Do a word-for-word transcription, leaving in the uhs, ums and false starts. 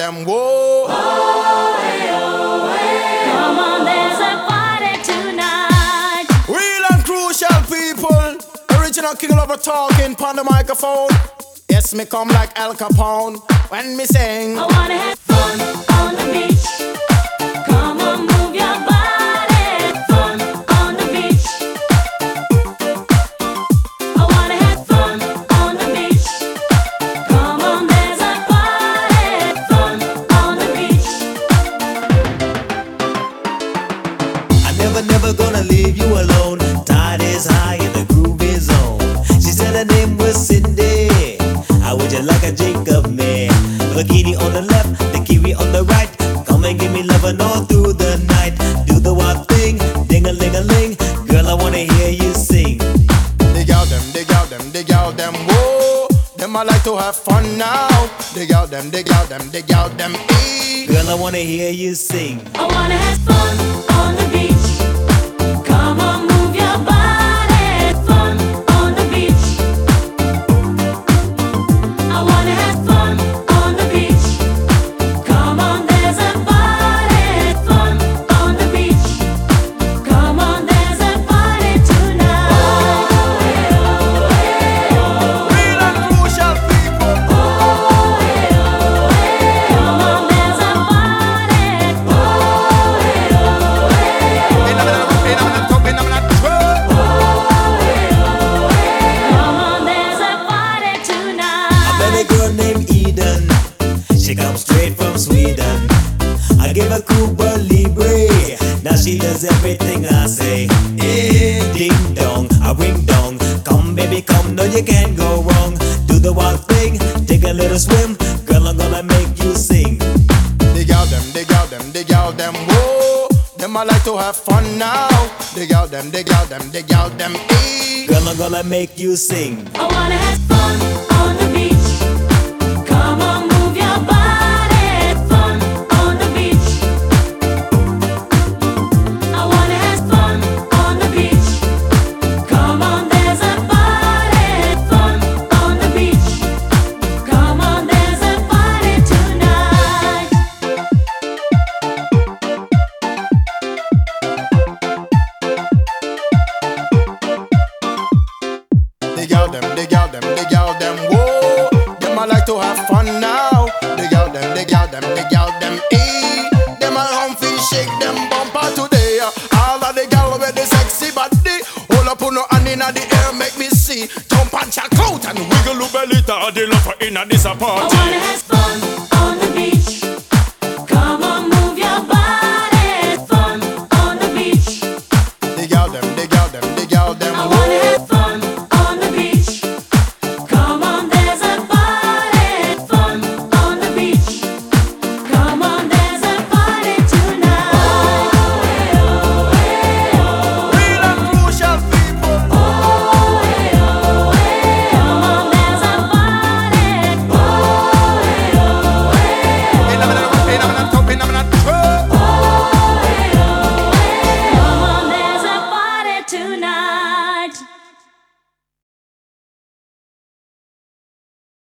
them, whoa. Oh, hey, oh, hey. Come on, there's a party tonight. Real and crucial people. Original King Lover talking pon the microphone. Yes, me come like Al Capone when me sing. I wanna have fun on the beach. Come on, move your body. Fun on the beach. I wanna have fun on the beach. Come on, there's a party. Fun on the beach. I never, never gonna leave you alone. Tide is high and the groove is on. She said her name was Cindy. How would you like a Jacob man? Bikini on the left, the kiwi on the right. Come and give me lovin' all through the night. Do the wild thing, ding-a-ling-a-ling. Girl, I wanna hear you sing. Dig out them, dig out them, dig out them, whoa. Them I like to have fun now. Dig out them, dig out them, dig out them, ee. Girl, I wanna hear you sing. I wanna have fun on the beach. Come on, move your body. Fun on the beach. I wanna have fun on the beach. Come on, there's a party. Fun on the beach. Come on, there's a party tonight. Oh, hey, oh, hey, oh. Real and crucial people. Oh, hey, oh, hey. Come on, there's a party. Oh, hey, oh, hey. In a minute, in a minute, come in a minute, twirl. Oh, hey, oh, hey. Come on, there's a party I tonight. met a girl named Eden. She comes straight from Sweden. I give her Cuba Libre. Now she does everything I say. Eh, ding dong, a ring dong. Come baby, come, no you can't go wrong. Do the wild thing, take a little swim. Girl, I'm gonna make you sing. Dig out them, dig out them, dig out them, whoa. Them I like to have fun now. Dig out them, dig out them, dig out them, ee. Girl, I'm gonna make you sing. I wanna have fun on the beach. Come on, move your body. Fun on the beach. I wanna have fun on the beach. Come on, there's a party. Fun on the beach. Come on, there's a party tonight. Dig out them, dig out them, dig out them, whoa. Them I like to have fun now. Dig out them, dig out them, dig out them, ee. Them I humpy shake them bumper today. All of the gal with the sexy body. Hold up on no hand inna the air, make me see. Jump and check out and wiggle your belly. The lover inna this I party. wanna have fun on the beach. Come on, move your body. Fun on the beach. Dig out them, dig out them, dig out them, I wanna have whoa. fun